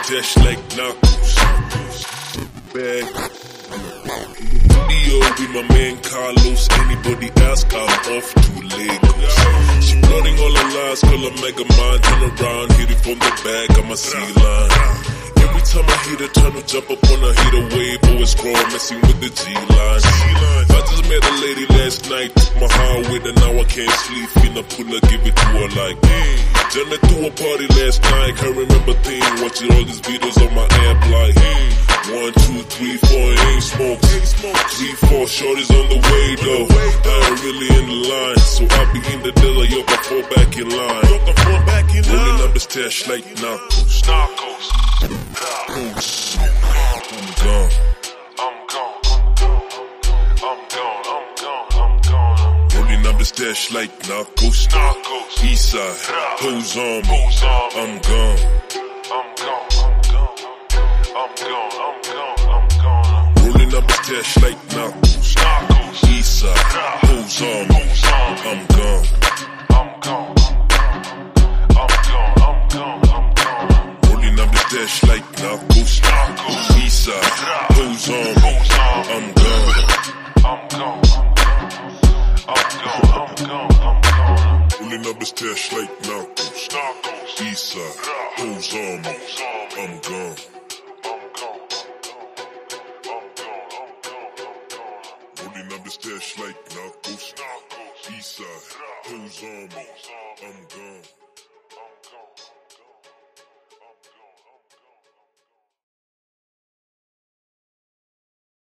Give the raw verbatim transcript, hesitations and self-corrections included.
stash like knuckles. Bag. Dio with my man Carlos. Anybody ask, I'm off to Lagos. She plotting all her lies, call her mega mind. Turn around, hit it from the back, I'm a sea line. Every time I hit her, turn to jump up on her, hit a wave, always scroll, messing with the G-line. I just met a lady last night, took my heart with her, now I can't sleep, finna pull her, give it to her like, hey. Journey to a party last night, can't remember things, watching all these videos on my amp like, hey. One, two, three, four, ain't smokes. Three, four, shorties on the way though. I ain't really in the line, so I'll be in the dealer, yo, can fall back in line. Rolling up the stash like Narcos. Narcos. Narcos. I'm gone. I'm gone. I'm gone. I'm gone. I'm gone. Rolling up the stash like Narcos. Narcos. Eastside, hoes on me. Hoes on me. I'm gone. I'm gone. I'm gone. I'm gone. I'm gone. Rolling up the stash like Narcos. Narcos. Eastside, hoes on me. Hoes on me. I'm gone. I'm gone. I'm gone. I'm gone. I'm gone. Rolling up the stash like Narcos. Narcos. Eastside, hoes on me. Hoes on me. I'm gone. I'm gone. I'm gone. I'm gone. I'm gone. Rolling up the stash like Narcos. Narcos. Eastside, hoes on me. I'm gone. Rolling up the stash like Narcos. Eastside, hoes on me. I'm gone.